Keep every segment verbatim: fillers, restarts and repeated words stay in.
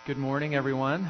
Good morning, everyone.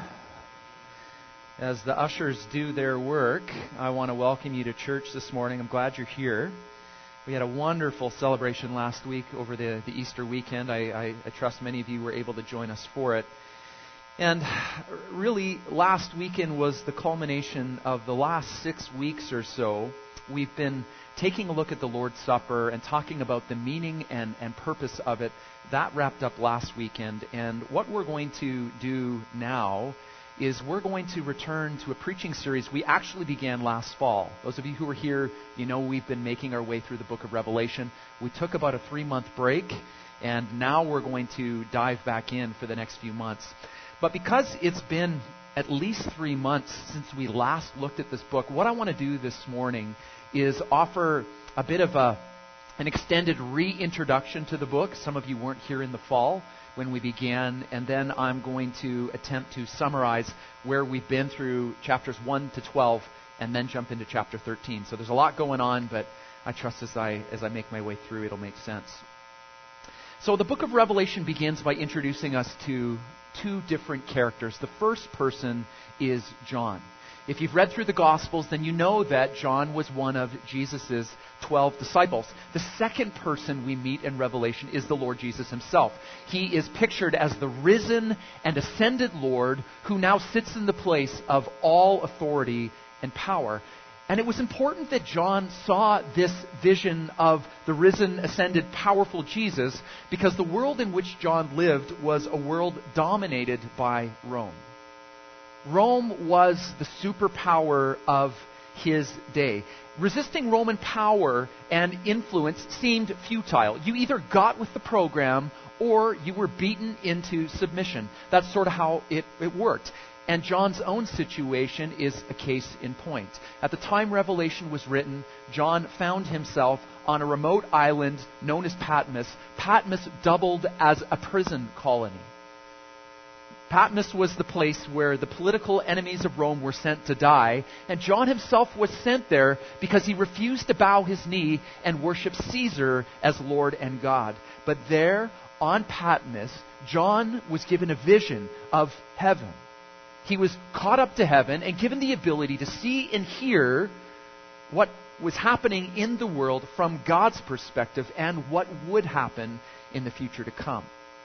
As the ushers do their work, I want to welcome you to church this morning. I'm glad you're here. We had a wonderful celebration last week over the, the Easter weekend. I, I, I trust many of you were able to join us for it. And really, last weekend was the culmination of the last six weeks or so. We've been taking a look at the Lord's Supper and talking about the meaning and, and purpose of it. That wrapped up last weekend. And what we're going to do now is we're going to return to a preaching series we actually began last fall. Those of you who are here, you know we've been making our way through the book of Revelation. We took about a three-month break, and now we're going to dive back in for the next few months. But because it's been at least three months since we last looked at this book, what I want to do this morning is offer a bit of a an extended reintroduction to the book. Some of you weren't here in the fall when we began, and then I'm going to attempt to summarize where we've been through chapters one to twelve, and then jump into chapter thirteen. So there's a lot going on, but I trust as I as I make my way through, it'll make sense. So the book of Revelation begins by introducing us to two different characters. The first person is John. If you've read through the Gospels, then you know that John was one of Jesus' twelve disciples. The second person we meet in Revelation is the Lord Jesus himself. He is pictured as the risen and ascended Lord who now sits in the place of all authority and power. And it was important that John saw this vision of the risen, ascended, powerful Jesus because the world in which John lived was a world dominated by Rome. Rome was the superpower of his day. Resisting Roman power and influence seemed futile. You either got with the program or you were beaten into submission. That's sort of how it, it worked. And John's own situation is a case in point. At the time Revelation was written, John found himself on a remote island known as Patmos. Patmos doubled as a prison colony. Patmos was the place where the political enemies of Rome were sent to die, and John himself was sent there because he refused to bow his knee and worship Caesar as Lord and God. But there, on Patmos, John was given a vision of heaven. He was caught up to heaven and given the ability to see and hear what was happening in the world from God's perspective and what would happen in the future to come.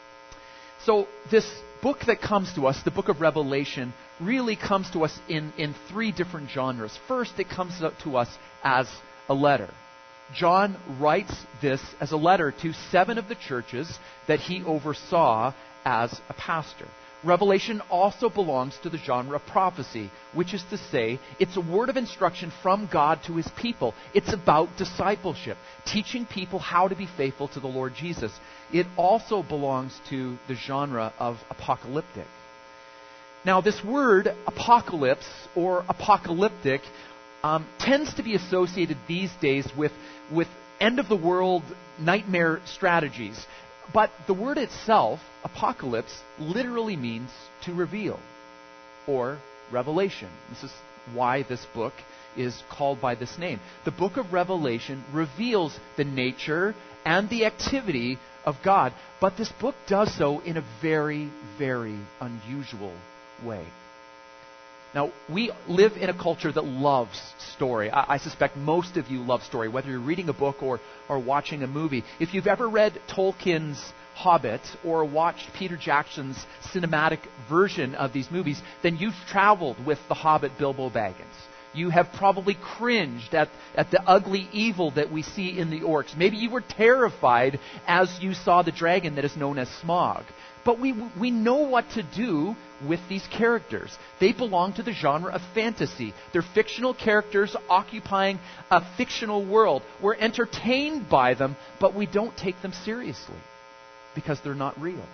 So this book that comes to us, the book of Revelation, really comes to us in, in three different genres. First, it comes to us as a letter. John writes this as a letter to seven of the churches that he oversaw as a pastor. Revelation also belongs to the genre of prophecy, which is to say, it's a word of instruction from God to his people. It's about discipleship, teaching people how to be faithful to the Lord Jesus. It also belongs to the genre of apocalyptic. Now, this word, apocalypse or apocalyptic, um, tends to be associated these days with, with end-of-the-world nightmare strategies. But the word itself, apocalypse, literally means to reveal or revelation. This is why this book is called by this name. The book of Revelation reveals the nature and the activity of God, but this book does so in a very, very unusual way. Now, we live in a culture that loves story. I, I suspect most of you love story, whether you're reading a book or, or watching a movie. If you've ever read Tolkien's Hobbit or watched Peter Jackson's cinematic version of these movies, then you've traveled with the Hobbit Bilbo Baggins. You have probably cringed at, at the ugly evil that we see in the orcs. Maybe you were terrified as you saw the dragon that is known as Smaug. But we we know what to do with these characters. They belong to the genre of fantasy. They're fictional characters occupying a fictional world. We're entertained by them, but we don't take them seriously because they're not real.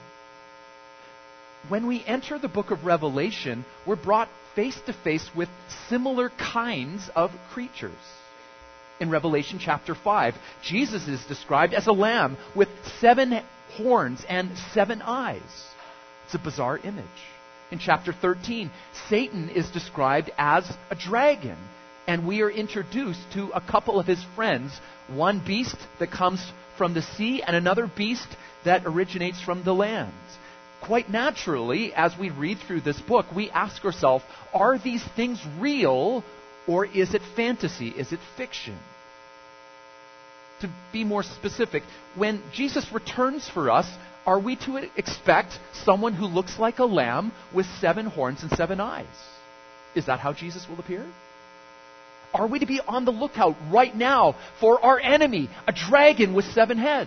When we enter the book of Revelation, we're brought face to face with similar kinds of creatures. In Revelation chapter five, Jesus is described as a lamb with seven horns and seven eyes. It's a bizarre image. In chapter thirteen, Satan is described as a dragon, and we are introduced to a couple of his friends, one beast that comes from the sea and another beast that originates from the land. quite naturally, as we read through this book, we ask ourselves, are these things real or is it fantasy? Is it fiction? To be more specific, when Jesus returns for us, are we to expect someone who looks like a lamb with seven horns and seven eyes? Is that how Jesus will appear? Are we to be on the lookout right now for our enemy, a dragon with seven heads?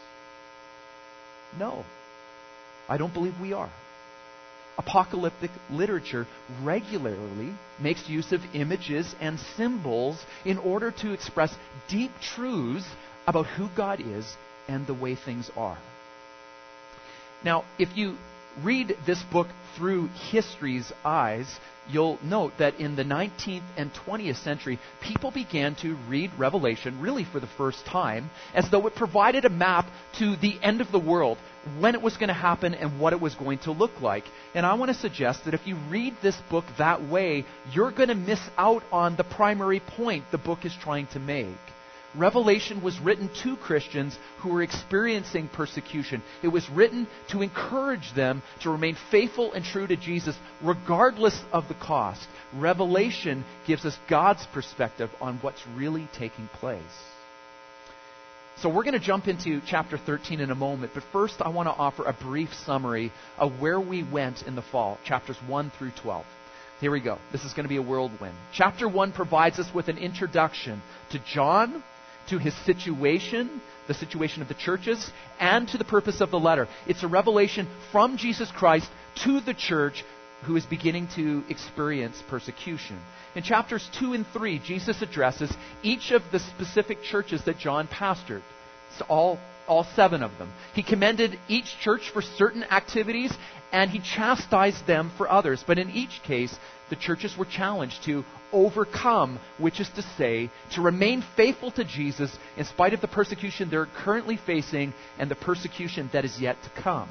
No, I don't believe we are. Apocalyptic literature regularly makes use of images and symbols in order to express deep truths about who God is and the way things are. Now, if you read this book through history's eyes, you'll note that in the nineteenth and twentieth century, people began to read Revelation, really for the first time, as though it provided a map to the end of the world, when it was going to happen and what it was going to look like. And I want to suggest that if you read this book that way, you're going to miss out on the primary point the book is trying to make. Revelation was written to Christians who were experiencing persecution. It was written to encourage them to remain faithful and true to Jesus regardless of the cost. Revelation gives us God's perspective on what's really taking place. So we're going to jump into chapter thirteen in a moment, but first I want to offer a brief summary of where we went in the fall, chapters one through twelve. Here we go. This is going to be a whirlwind. Chapter one provides us with an introduction to John, to his situation, the situation of the churches, and to the purpose of the letter. It's a revelation from Jesus Christ to the church who is beginning to experience persecution. In chapters two and three, Jesus addresses each of the specific churches that John pastored. So all, all seven of them. He commended each church for certain activities, and he chastised them for others. But in each case, the churches were challenged to overcome, which is to say, to remain faithful to Jesus in spite of the persecution they're currently facing and the persecution that is yet to come.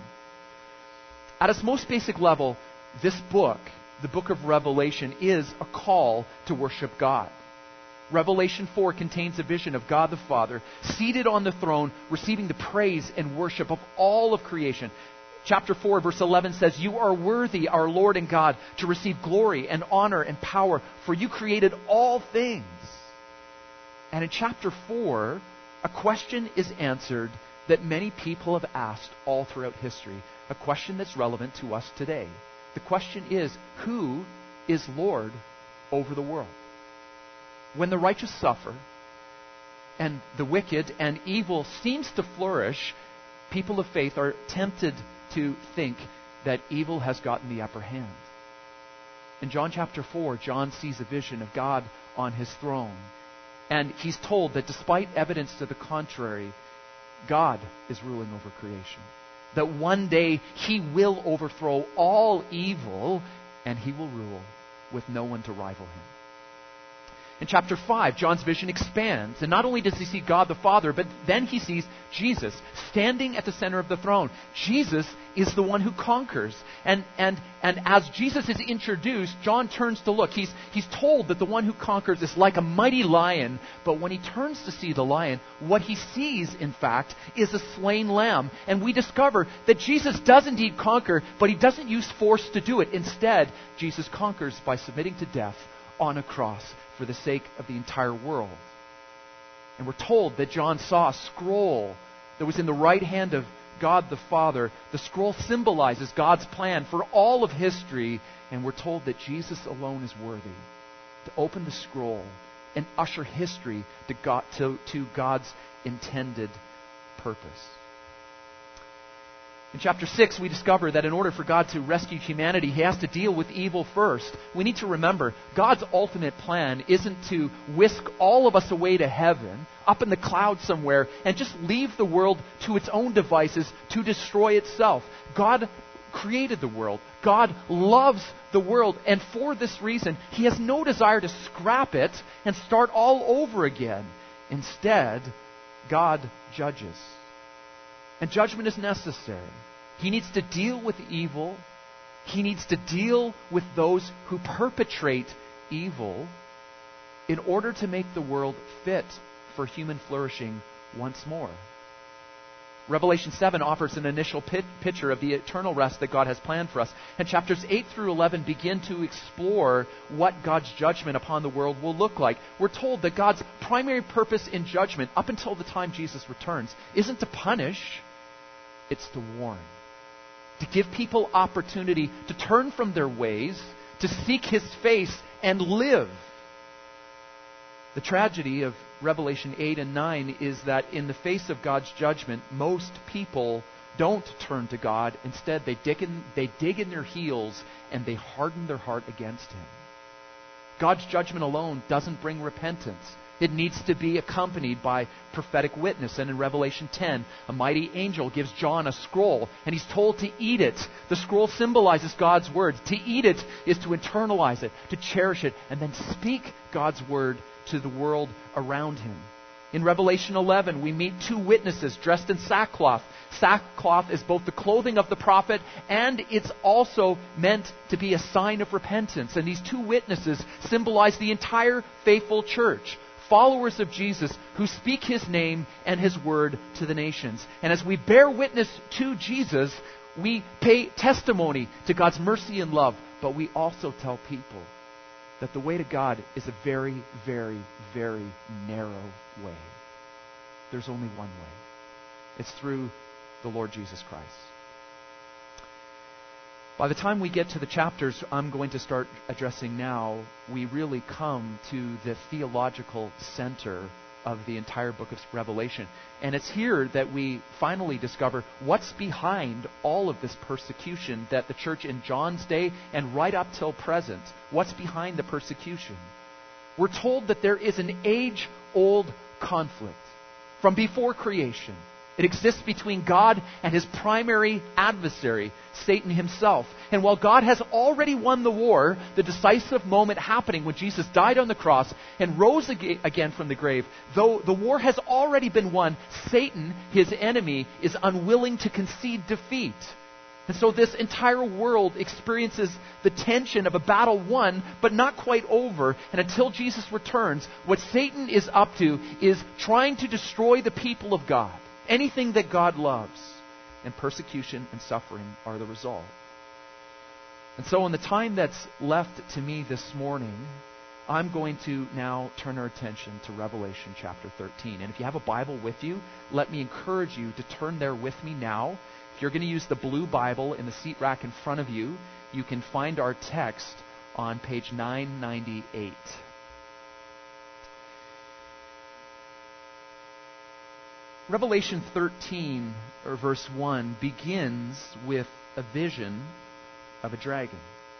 At its most basic level, this book, the book of Revelation, is a call to worship God. Revelation four contains a vision of God the Father seated on the throne, receiving the praise and worship of all of creation. Chapter four, verse eleven says, "You are worthy, our Lord and God, to receive glory and honor and power, for you created all things." And in chapter four, a question is answered that many people have asked all throughout history, a question that's relevant to us today. The question is, who is Lord over the world? When the righteous suffer and the wicked and evil seems to flourish, people of faith are tempted to think that evil has gotten the upper hand. In John chapter four, John sees a vision of God on his throne. And he's told that despite evidence to the contrary, God is ruling over creation. That one day he will overthrow all evil and he will rule with no one to rival him. In chapter five, John's vision expands. And not only does he see God the Father, but then he sees Jesus standing at the center of the throne. Jesus is the one who conquers. And and and as Jesus is introduced, John turns to look. He's, he's told that the one who conquers is like a mighty lion. But when he turns to see the lion, what he sees, in fact, is a slain lamb. And we discover that Jesus does indeed conquer, but he doesn't use force to do it. Instead, Jesus conquers by submitting to death on a cross for the sake of the entire world. And we're told that John saw a scroll that was in the right hand of God the Father. The scroll symbolizes God's plan for all of history, and we're told that Jesus alone is worthy to open the scroll and usher history to, God, to, to God's intended purpose. In chapter six, we discover that in order for God to rescue humanity, he has to deal with evil first. We need to remember, God's ultimate plan isn't to whisk all of us away to heaven, up in the clouds somewhere, and just leave the world to its own devices to destroy itself. God created the world. God loves the world. And for this reason, he has no desire to scrap it and start all over again. Instead, God judges. And judgment is necessary. He needs to deal with evil. He needs to deal with those who perpetrate evil in order to make the world fit for human flourishing once more. Revelation seven offers an initial pit, picture of the eternal rest that God has planned for us. And chapters eight through eleven begin to explore what God's judgment upon the world will look like. We're told that God's primary purpose in judgment, up until the time Jesus returns, isn't to punish, it's to warn. To give people opportunity to turn from their ways, to seek His face and live. The tragedy of Revelation eight and nine is that in the face of God's judgment, most people don't turn to God. Instead, they dig in, they dig in their heels and they harden their heart against Him. God's judgment alone doesn't bring repentance. It needs to be accompanied by prophetic witness. And in Revelation ten, a mighty angel gives John a scroll, and he's told to eat it. The scroll symbolizes God's word. To eat it is to internalize it, to cherish it, and then speak God's word to the world around him. In Revelation eleven, we meet two witnesses dressed in sackcloth. Sackcloth is both the clothing of the prophet, and it's also meant to be a sign of repentance. And these two witnesses symbolize the entire faithful church, followers of Jesus who speak His name and His word to the nations. And as we bear witness to Jesus, we pay testimony to God's mercy and love, but we also tell people that the way to God is a very, very, very narrow way. There's only one way. It's through the Lord Jesus Christ. By the time we get to the chapters I'm going to start addressing now, we really come to the theological center of the entire book of Revelation. And it's here that we finally discover what's behind all of this persecution that the church in John's day and right up till present, what's behind the persecution? We're told that there is an age-old conflict from before creation. It exists between God and His primary adversary, Satan himself. And while God has already won the war, the decisive moment happening when Jesus died on the cross and rose again from the grave, though the war has already been won, Satan, his enemy, is unwilling to concede defeat. And so this entire world experiences the tension of a battle won, but not quite over. And until Jesus returns, what Satan is up to is trying to destroy the people of God. Anything that God loves. And persecution and suffering are the result. And so in the time that's left to me this morning, I'm going to now turn our attention to Revelation chapter thirteen. And if you have a Bible with you, let me encourage you to turn there with me now. If you're going to use the blue Bible in the seat rack in front of you, you can find our text on page nine ninety-eight. Revelation thirteen, or verse one, begins with a vision of a dragon.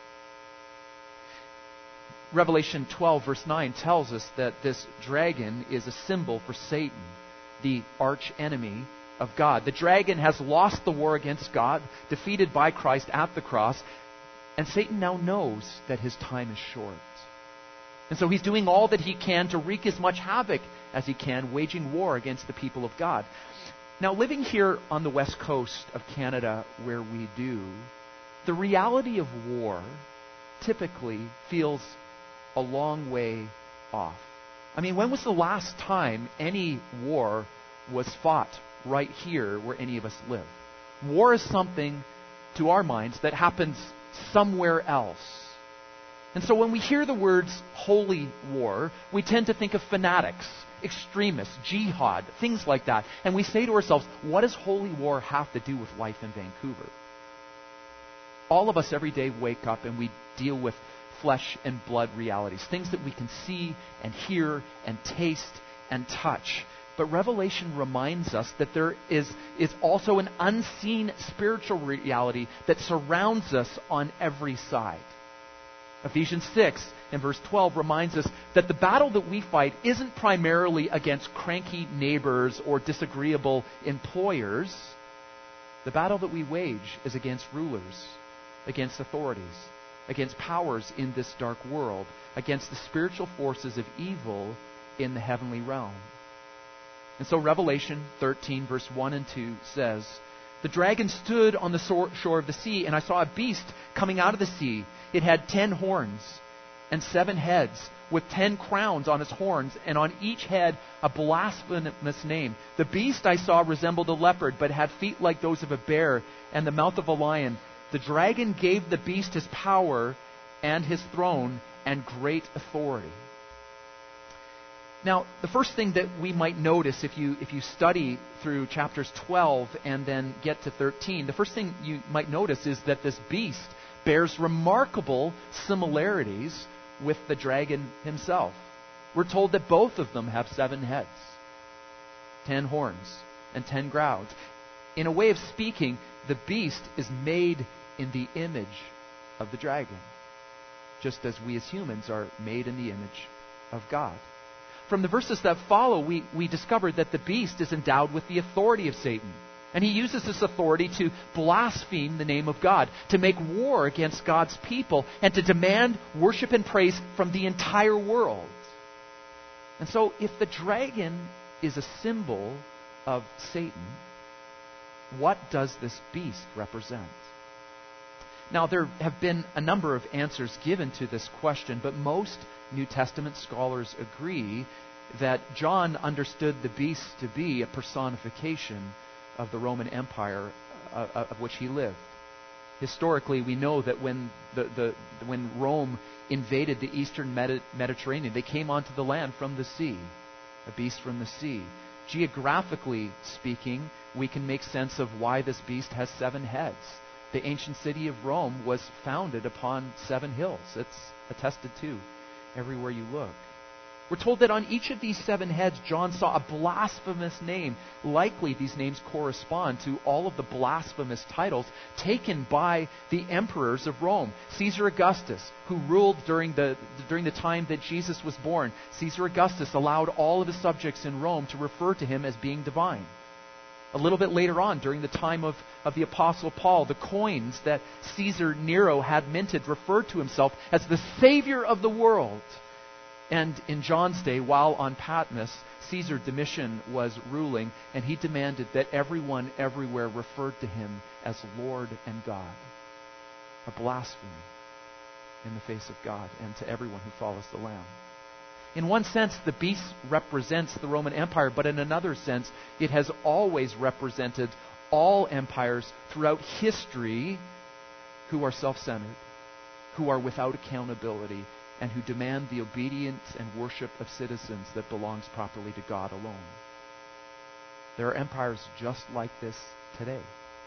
Revelation twelve, verse nine tells us that this dragon is a symbol for Satan, the arch enemy of God. The dragon has lost the war against God, defeated by Christ at the cross, and Satan now knows that his time is short. And so he's doing all that he can to wreak as much havoc as he can, waging war against the people of God. Now, living here on the west coast of Canada where we do, the reality of war typically feels a long way off. I mean, when was the last time any war was fought right here where any of us live? War is something, to our minds, that happens somewhere else. And so when we hear the words holy war, we tend to think of fanatics, extremists, jihad, things like that. And we say to ourselves, what does holy war have to do with life in Vancouver? All of us every day wake up and we deal with flesh and blood realities, things that we can see and hear and taste and touch. But Revelation reminds us that there is, is also an unseen spiritual reality that surrounds us on every side. Ephesians six and verse twelve reminds us that the battle that we fight isn't primarily against cranky neighbors or disagreeable employers. The battle that we wage is against rulers, against authorities, against powers in this dark world, against the spiritual forces of evil in the heavenly realm. And so Revelation thirteen verse one and two says, "The dragon stood on the shore of the sea, and I saw a beast coming out of the sea. It had ten horns, and seven heads, with ten crowns on its horns, and on each head a blasphemous name. The beast I saw resembled a leopard, but had feet like those of a bear, and the mouth of a lion. The dragon gave the beast his power and his throne and great authority. Now, the first thing that we might notice if you if you study through chapters twelve and then get to thirteen, the first thing you might notice is that this beast bears remarkable similarities with the dragon himself. We're told that both of them have seven heads, ten horns, and ten crowns. In a way of speaking, the beast is made in the image of the dragon, just as we as humans are made in the image of God. From the verses that follow, we, we discover that the beast is endowed with the authority of Satan. And he uses this authority to blaspheme the name of God, to make war against God's people, and to demand worship and praise from the entire world. And so, if the dragon is a symbol of Satan, what does this beast represent? Now, there have been a number of answers given to this question, but most New Testament scholars agree that John understood the beast to be a personification of the Roman Empire uh, of which he lived. Historically, we know that when the, the when Rome invaded the eastern Medi- Mediterranean, they came onto the land from the sea, a beast from the sea. Geographically speaking, we can make sense of why this beast has seven heads. The ancient city of Rome was founded upon seven hills. It's attested to everywhere you look. We're told that on each of these seven heads, John saw a blasphemous name. Likely these names correspond to all of the blasphemous titles taken by the emperors of Rome. Caesar Augustus, who ruled during the, during the time that Jesus was born. Caesar Augustus allowed all of his subjects in Rome to refer to him as being divine. A little bit later on, during the time of, of the Apostle Paul, the coins that Caesar Nero had minted referred to himself as the Savior of the world. And in John's day, while on Patmos, Caesar Domitian was ruling, and he demanded that everyone everywhere referred to him as Lord and God. A blasphemy in the face of God and to everyone who follows the Lamb. In one sense, the beast represents the Roman Empire, but in another sense, it has always represented all empires throughout history who are self-centered, who are without accountability, and who demand the obedience and worship of citizens that belongs properly to God alone. There are empires just like this today.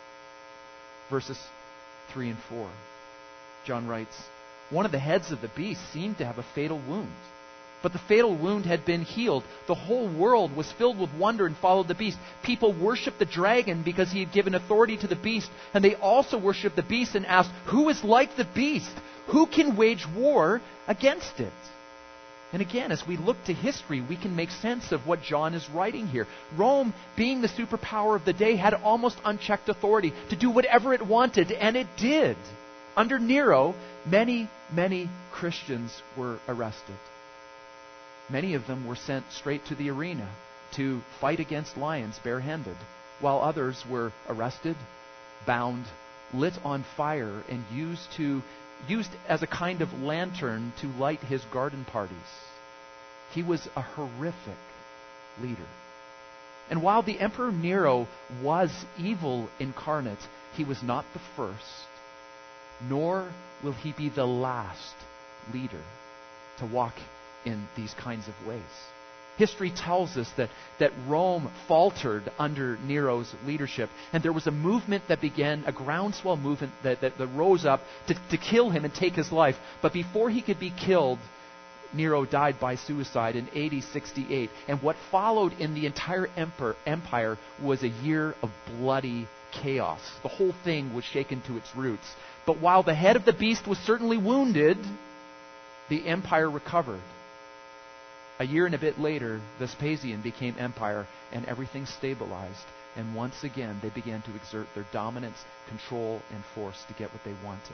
Verses three and four. John writes, "One of the heads of the beast seemed to have a fatal wound. But the fatal wound had been healed. The whole world was filled with wonder and followed the beast. People worshipped the dragon because he had given authority to the beast. And they also worshipped the beast and asked, 'Who is like the beast? Who can wage war against it?'" And again, as we look to history, we can make sense of what John is writing here. Rome, being the superpower of the day, had almost unchecked authority to do whatever it wanted, and it did. Under Nero, many, many Christians were arrested. Many of them were sent straight to the arena to fight against lions barehanded, while others were arrested, bound, lit on fire, and used to used as a kind of lantern to light his garden parties. He was a horrific leader. And while the Emperor Nero was evil incarnate, he was not the first, nor will he be the last leader to walk in these kinds of ways. History tells us that, that Rome faltered under Nero's leadership, and there was a movement that began, a groundswell movement that, that, that rose up to, to kill him and take his life. But before he could be killed, Nero died by suicide in A D sixty-eight. And what followed in the entire emperor, empire was a year of bloody chaos. The whole thing was shaken to its roots. But while the head of the beast was certainly wounded, the empire recovered. A year and a bit later, Vespasian became empire, and everything stabilized. And once again, they began to exert their dominance, control, and force to get what they wanted.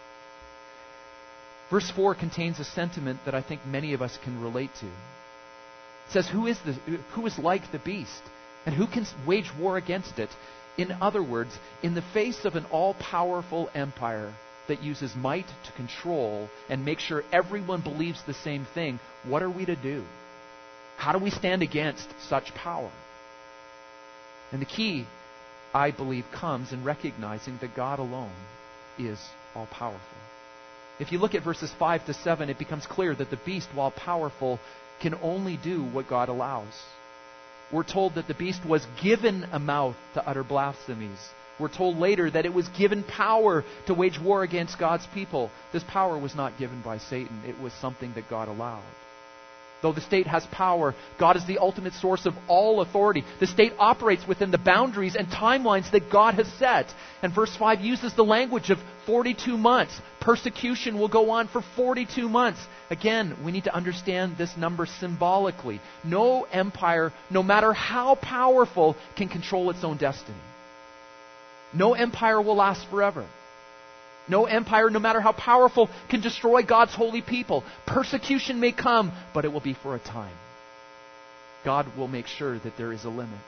Verse four contains a sentiment that I think many of us can relate to. It says, who is, the, who is like the beast? And who can wage war against it? In other words, in the face of an all-powerful empire, that uses might to control and make sure everyone believes the same thing, what are we to do? How do we stand against such power? And the key, I believe, comes in recognizing that God alone is all-powerful. If you look at verses five to seven, it becomes clear that the beast, while powerful, can only do what God allows. We're told that the beast was given a mouth to utter blasphemies. We're told later that it was given power to wage war against God's people. This power was not given by Satan. It was something that God allowed. Though the state has power, God is the ultimate source of all authority. The state operates within the boundaries and timelines that God has set. And verse five uses the language of forty-two months. Persecution will go on for forty-two months. Again, we need to understand this number symbolically. No empire, no matter how powerful, can control its own destiny. No empire will last forever. No empire, no matter how powerful, can destroy God's holy people. Persecution may come, but it will be for a time. God will make sure that there is a limit.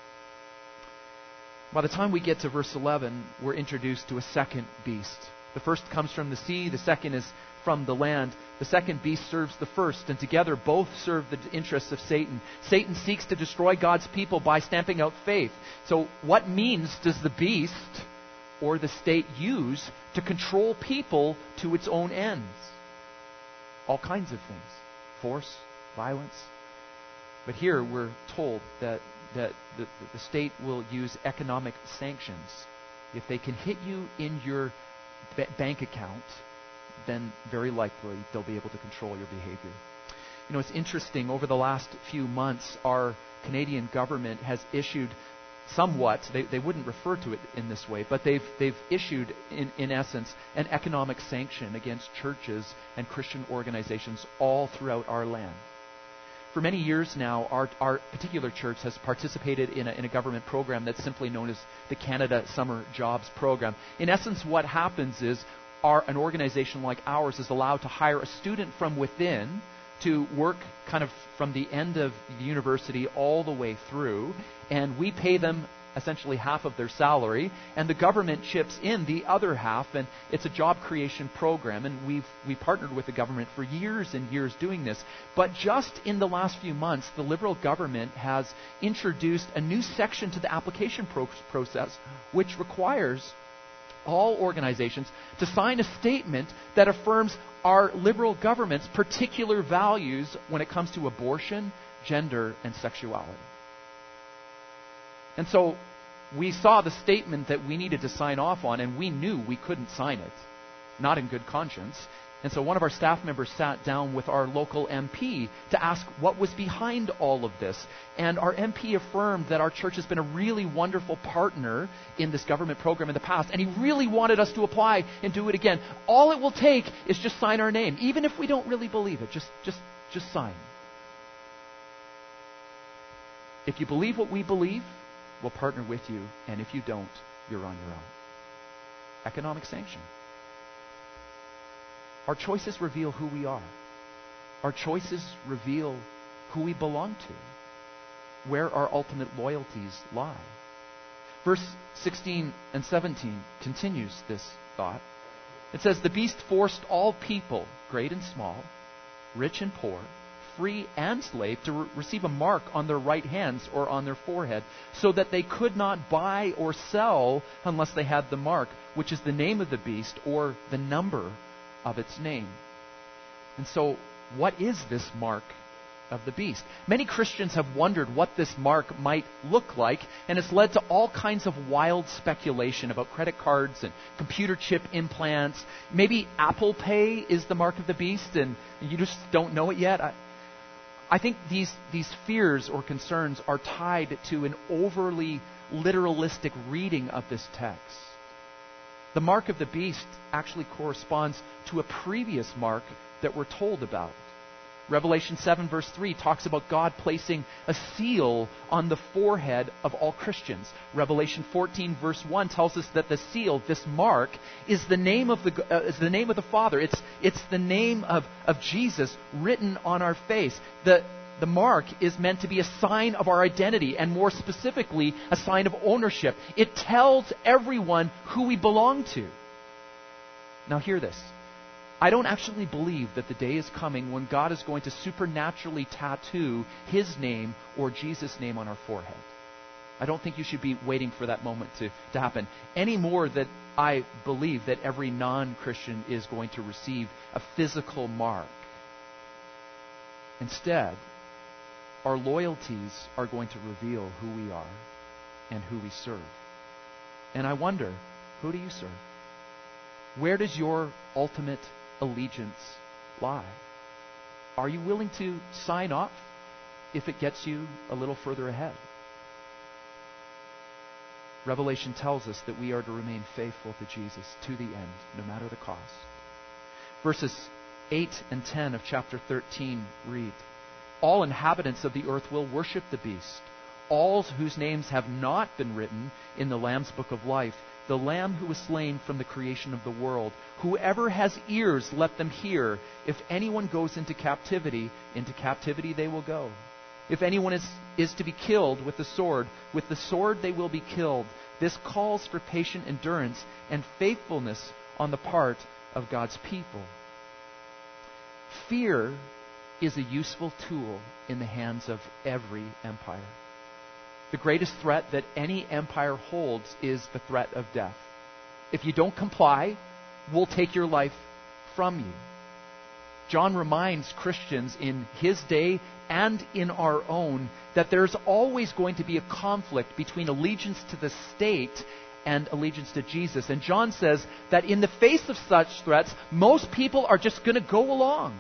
By the time we get to verse eleven, we're introduced to a second beast. The first comes from the sea, the second is from the land. The second beast serves the first, and together both serve the interests of Satan. Satan seeks to destroy God's people by stamping out faith. So what means does the beast or the state use to control people to its own ends? All kinds of things. Force, violence. But here we're told that, that the, the state will use economic sanctions. If they can hit you in your b- bank account, then very likely they'll be able to control your behavior. You know, it's interesting, over the last few months, our Canadian government has issued somewhat, they, they wouldn't refer to it in this way, but they've they've issued, in, in essence, an economic sanction against churches and Christian organizations all throughout our land. For many years now, our, our particular church has participated in a, in a government program that's simply known as the Canada Summer Jobs Program. In essence, what happens is our, an organization like ours is allowed to hire a student from within to work kind of from the end of the university all the way through, and we pay them essentially half of their salary, and the government chips in the other half, and it's a job creation program, and we've we partnered with the government for years and years doing this. But just in the last few months, the Liberal government has introduced a new section to the application pro- process, which requires all organizations to sign a statement that affirms our Liberal government's particular values when it comes to abortion, gender, and sexuality. And so we saw the statement that we needed to sign off on, and we knew we couldn't sign it, not in good conscience. And so one of our staff members sat down with our local M P to ask what was behind all of this. And our M P affirmed that our church has been a really wonderful partner in this government program in the past, and he really wanted us to apply and do it again. All it will take is just sign our name, even if we don't really believe it. Just, just, just sign. If you believe what we believe, we'll partner with you, and if you don't, you're on your own. Economic sanction. Our choices reveal who we are. Our choices reveal who we belong to, where our ultimate loyalties lie. Verse sixteen and seventeen continues this thought. It says, "The beast forced all people, great and small, rich and poor, free and slave, to re- receive a mark on their right hands or on their forehead, so that they could not buy or sell unless they had the mark, which is the name of the beast or the number of its name." And so, what is this mark of the beast? Many Christians have wondered what this mark might look like, and it's led to all kinds of wild speculation about credit cards and computer chip implants. Maybe Apple Pay is the mark of the beast, and you just don't know it yet. I, I think these, these fears or concerns are tied to an overly literalistic reading of this text. The mark of the beast actually corresponds to a previous mark that we're told about. Revelation seven verse three talks about God placing a seal on the forehead of all Christians. Revelation fourteen verse one tells us that the seal, this mark, is the name of the uh, is the name of the Father. It's it's the name of, of Jesus written on our face. The The mark is meant to be a sign of our identity, and more specifically, a sign of ownership. It tells everyone who we belong to. Now hear this. I don't actually believe that the day is coming when God is going to supernaturally tattoo His name or Jesus' name on our forehead. I don't think you should be waiting for that moment to, to happen. Any more that I believe that every non-Christian is going to receive a physical mark. Instead, our loyalties are going to reveal who we are and who we serve. And I wonder, who do you serve? Where does your ultimate allegiance lie? Are you willing to sign off if it gets you a little further ahead? Revelation tells us that we are to remain faithful to Jesus to the end, no matter the cost. Verses eight and ten of chapter thirteen read, all inhabitants of the earth will worship the beast, all whose names have not been written in the Lamb's book of life, the Lamb who was slain from the creation of the world. Whoever has ears, let them hear. If anyone goes into captivity, into captivity they will go. If anyone is, is to be killed with the sword, with the sword they will be killed. This calls for patient endurance and faithfulness on the part of God's people. Fear is a useful tool in the hands of every empire. The greatest threat that any empire holds is the threat of death. If you don't comply, we'll take your life from you. John reminds Christians in his day and in our own that there's always going to be a conflict between allegiance to the state and allegiance to Jesus. And John says that in the face of such threats, most people are just going to go along,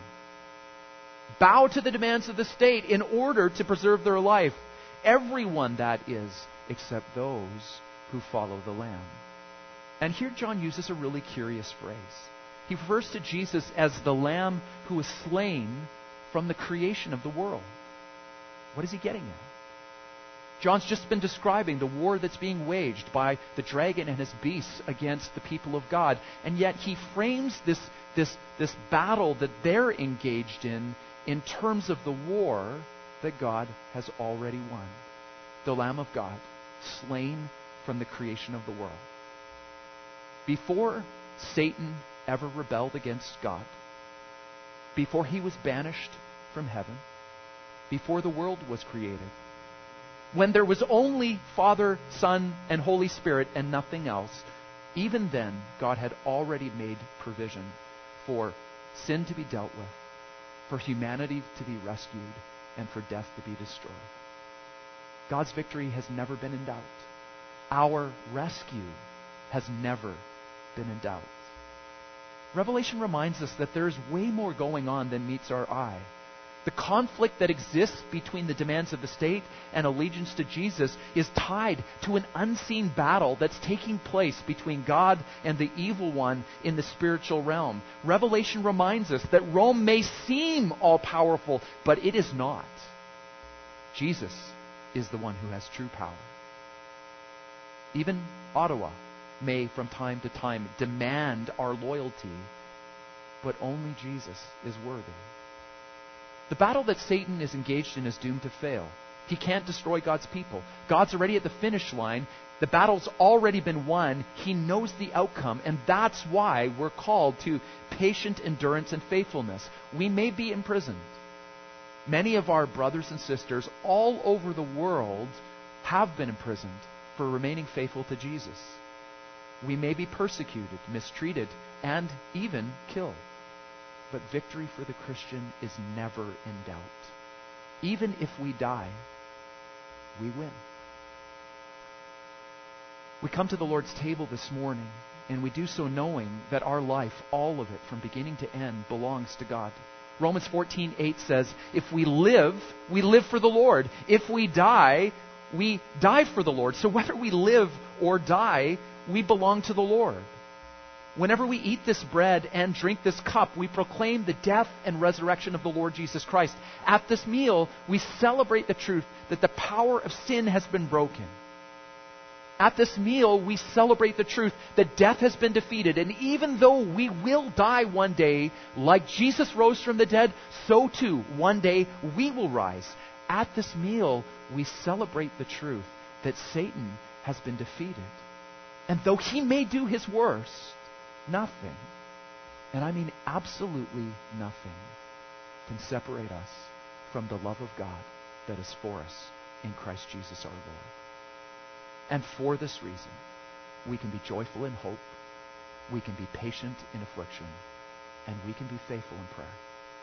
bow to the demands of the state in order to preserve their life. Everyone, that is, except those who follow the Lamb. And here John uses a really curious phrase. He refers to Jesus as the Lamb who was slain from the creation of the world. What is he getting at? John's just been describing the war that's being waged by the dragon and his beasts against the people of God. And yet he frames this, this, this battle that they're engaged in in terms of the war that God has already won. The Lamb of God, slain from the creation of the world. Before Satan ever rebelled against God, before he was banished from heaven, before the world was created, when there was only Father, Son, and Holy Spirit and nothing else, even then God had already made provision for sin to be dealt with, for humanity to be rescued, and for death to be destroyed. God's victory has never been in doubt. Our rescue has never been in doubt. Revelation reminds us that there is way more going on than meets our eye. The conflict that exists between the demands of the state and allegiance to Jesus is tied to an unseen battle that's taking place between God and the evil one in the spiritual realm. Revelation reminds us that Rome may seem all-powerful, but it is not. Jesus is the one who has true power. Even Ottawa may from time to time demand our loyalty, but only Jesus is worthy. The battle that Satan is engaged in is doomed to fail. He can't destroy God's people. God's already at the finish line. The battle's already been won. He knows the outcome, and that's why we're called to patient endurance and faithfulness. We may be imprisoned. Many of our brothers and sisters all over the world have been imprisoned for remaining faithful to Jesus. We may be persecuted, mistreated, and even killed. But victory for the Christian is never in doubt. Even if we die, we win. We come to the Lord's table this morning, and we do so knowing that our life, all of it, from beginning to end, belongs to God. Romans fourteen eight says, if we live, we live for the Lord. If we die, we die for the Lord. So whether we live or die, we belong to the Lord. Whenever we eat this bread and drink this cup, we proclaim the death and resurrection of the Lord Jesus Christ. At this meal, we celebrate the truth that the power of sin has been broken. At this meal, we celebrate the truth that death has been defeated. And even though we will die one day, like Jesus rose from the dead, so too, one day, we will rise. At this meal, we celebrate the truth that Satan has been defeated. And though he may do his worst, nothing, and I mean absolutely nothing, can separate us from the love of God that is for us in Christ Jesus our Lord. And for this reason, we can be joyful in hope, we can be patient in affliction, and we can be faithful in prayer.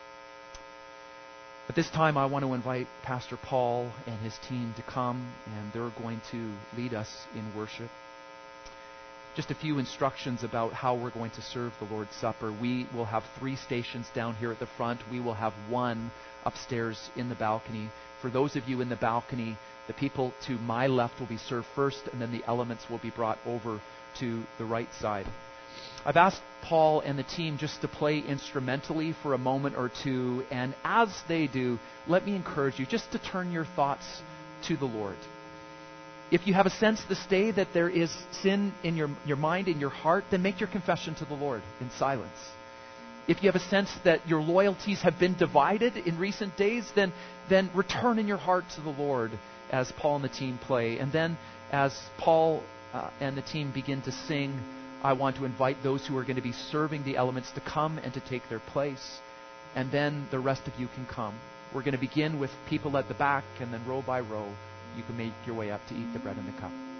At this time, I want to invite Pastor Paul and his team to come, and they're going to lead us in worship. Just a few instructions about how we're going to serve the Lord's Supper. We will have three stations down here at the front. We will have one upstairs in the balcony. For those of you in the balcony, the people to my left will be served first, and then the elements will be brought over to the right side. I've asked Paul and the team just to play instrumentally for a moment or two, and as they do, let me encourage you just to turn your thoughts to the Lord. If you have a sense this day that there is sin in your, your mind, in your heart, then make your confession to the Lord in silence. If you have a sense that your loyalties have been divided in recent days, then, then return in your heart to the Lord as Paul and the team play. And then as Paul uh, and the team begin to sing, I want to invite those who are going to be serving the elements to come and to take their place. And then the rest of you can come. We're going to begin with people at the back, and then row by row, you can make your way up to eat the bread and the cup.